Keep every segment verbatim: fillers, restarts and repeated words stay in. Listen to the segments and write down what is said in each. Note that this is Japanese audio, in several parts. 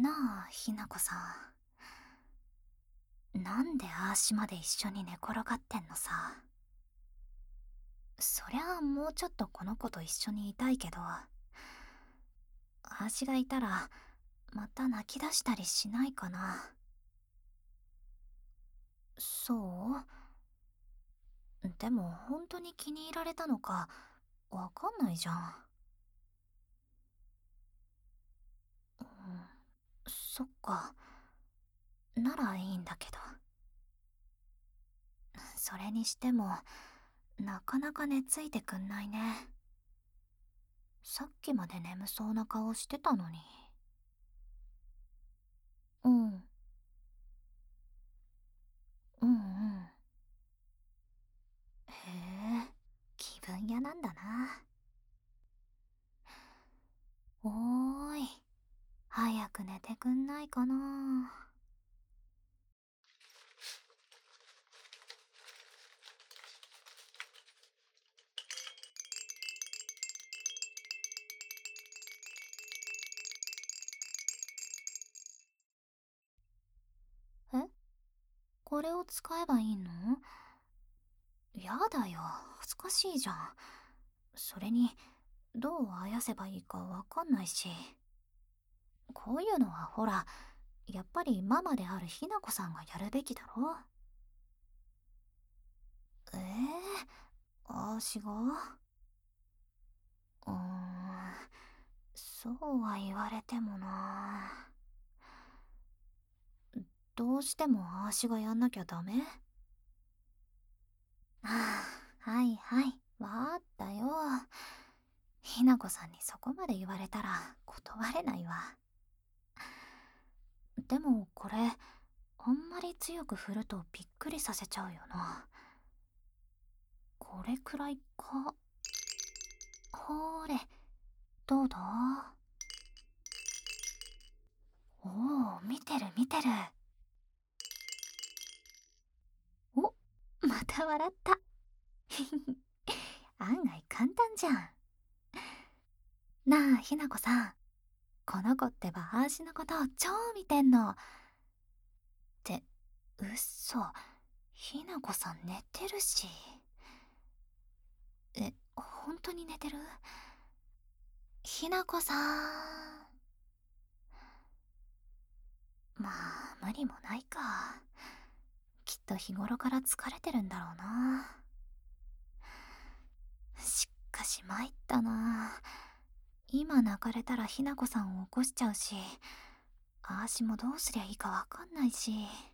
なあ、ひなこさん。なんであーしまで一緒に寝転がってんのさ。そりゃあもうちょっとこの子と一緒にいたいけど、あーしがいたらまた泣き出したりしないかな。そうでも本当に気に入られたのかわかんないじゃん。うん、そっか。ならいいんだけど。それにしてもなかなか寝ついてくんないね。さっきまで眠そうな顔してたのに。うんうんうん。へえ、気分屋なんだな。おーい、早く寝てくんないかな。え、これを使えばいいの？やだよ、恥ずかしいじゃん。それにどうあやせばいいかわかんないし。こういうのはほら、やっぱりママであるひなこさんがやるべきだろ。ええー、あーしがうーん、そうは言われてもな。どうしてもあーしがやんなきゃダメ？はあ、はいはい、わかったよ。ひなこさんにそこまで言われたら断れないわ。でもこれ、あんまり強く振るとびっくりさせちゃうよな。これくらいか。ほーれ、どうだ？おお、見てる見てる。お、また笑った。案外簡単じゃん。なあ、ひなこさん。この子ってばあーしのことを超見てんの。って、うっそ。ひなこさん寝てるし。え、本当に寝てる？ひなこさん。まあ、無理もないか。きっと日頃から疲れてるんだろうな。しかし参ったな。今泣かれたらひなこさんを起こしちゃうし、あーしもどうすりゃいいかわかんないし。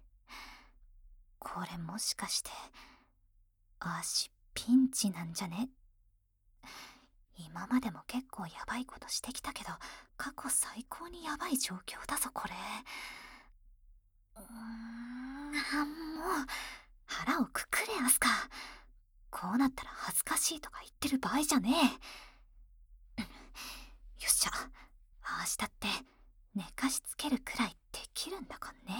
これもしかして、あーしピンチなんじゃね？今までも結構ヤバいことしてきたけど、過去最高にヤバい状況だぞこれ。うーん、あ、もう腹をくくれアスカ。こうなったら恥ずかしいとか言ってる場合じゃねえ。よっしゃ、あーしだって寝かしつけるくらいできるんだかんね。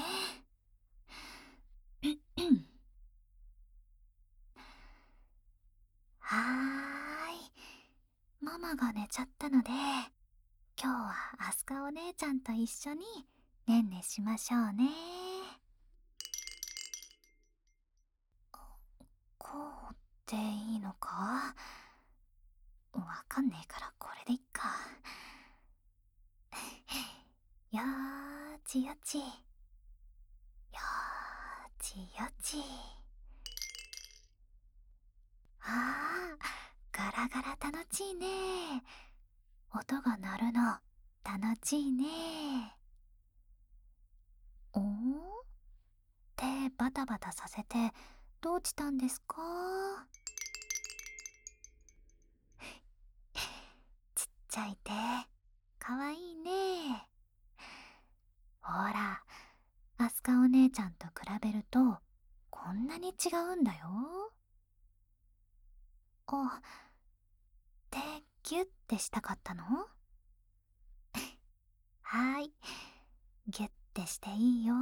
はーい、ママが寝ちゃったので、今日はアスカお姉ちゃんと一緒にねんねしましょうね。こうでいいのか？わかんねえからこれでいっか。よーちよち、よーちよち。あー、ガラガラ楽しいね。音が鳴るの楽しいね。おー、手バタバタさせてどうしたんですか？ちっちゃい手、かわいいね。ほら、アスカお姉ちゃんと比べるとこんなに違うんだよ。あ、手ギュッてしたかったの？はーい、ギュッてしていいよ。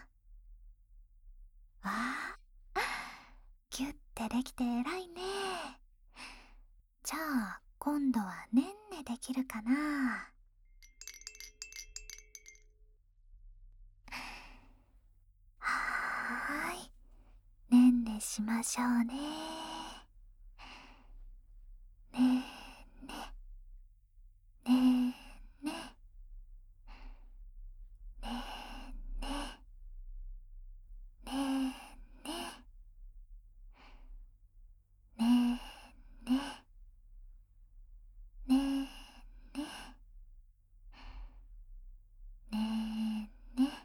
わあ、ギュッてできて偉いね。じゃあ今度はねんねできるかな？ しましょうね。ねえねえねえねえねえねえねえねえねえねえねえねえねえね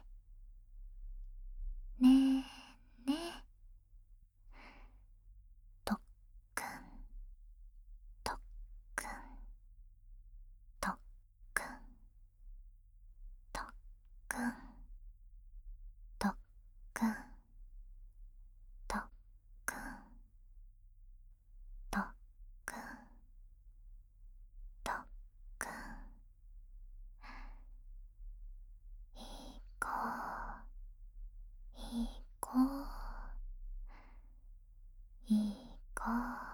えねえねえとっくんとっくんとっくんとっくんとっくんとっくんとっくんとっくんいこういこういこ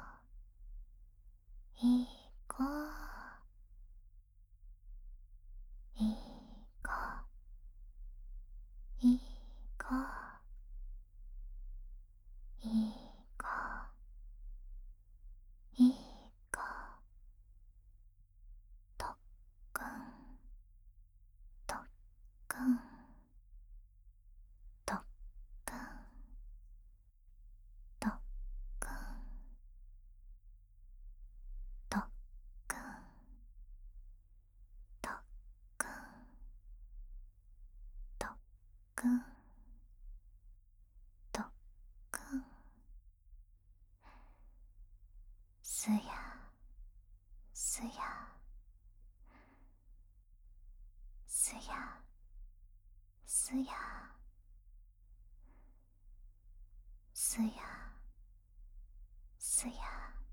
ういこういこういこういこういこうとっくんとっくんとっくんとっくんとっくんとっくんとっくんとっくんすやすやすやすやすやすや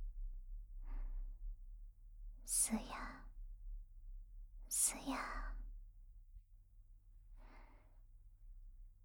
すやすや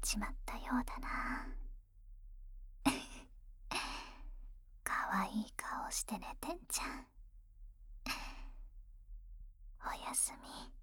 ちまったようだな。かわいい顔して寝てんじゃん。おやすみ。